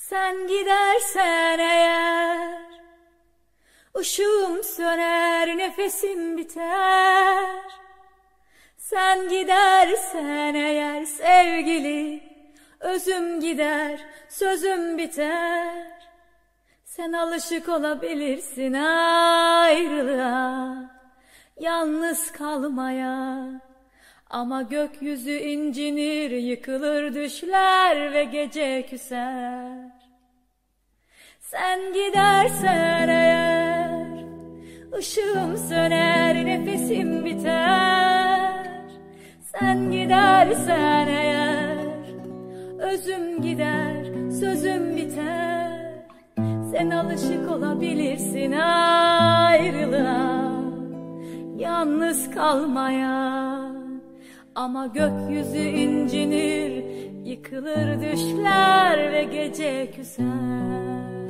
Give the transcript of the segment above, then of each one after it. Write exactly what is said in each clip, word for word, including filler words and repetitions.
Sen gidersen eğer, ışığım söner, nefesim biter. Sen gidersen eğer sevgili, özüm gider, sözüm biter. Sen alışık olabilirsin ayrılığa, yalnız kalmaya. Ama gökyüzü incinir, yıkılır düşler ve gece küser. Sen gidersen eğer, ışığım söner, nefesim biter. Sen gidersen eğer, özüm gider, sözüm biter. Sen alışık olabilirsin ayrılığa, yalnız kalmaya. Ama gökyüzü incinir, yıkılır düşler ve gece küser.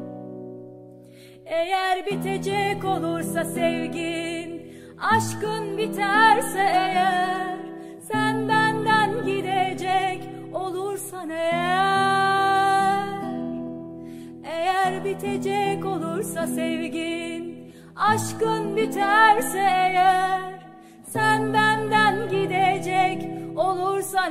Eğer bitecek olursa sevgin, aşkın biterse eğer, sen benden gidecek olursan eğer. Eğer bitecek olursa sevgin, aşkın biterse eğer, sen benden gidecek olursan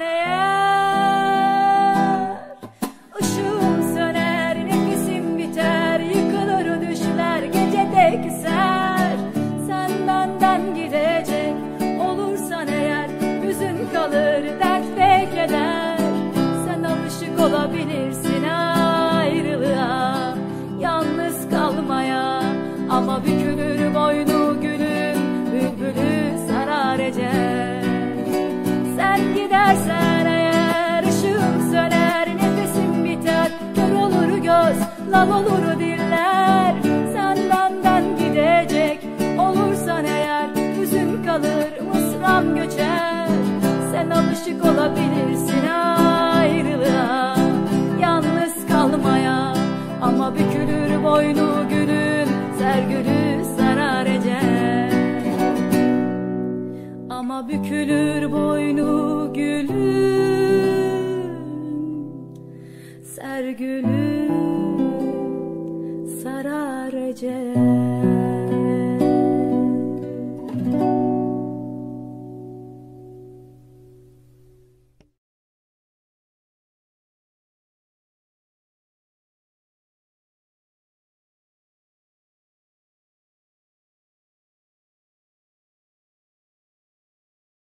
eğer. Işığım söner, nefesim biter, yıkılır düşler, gecede küser. Sen benden gidecek olursan eğer, hüzün kalır, dert ve keder. Sen alışık olabilirsin ayrılığa, yalnız kalmaya. Ama bükülür boynu gülün, bülbülü sarar ecel. Sen gidersen eğer, ışığım söner, nefesim biter. Kör olur göz, lal olur diller. Sen benden gidecek olursan eğer, hüzün kalır, mısram göçer. Sen alışık olabilirsin ayrılığa, yalnız kalmaya. Ama bükülür boynu gülün, sergülü sarar ecel. Ama bükülür boynu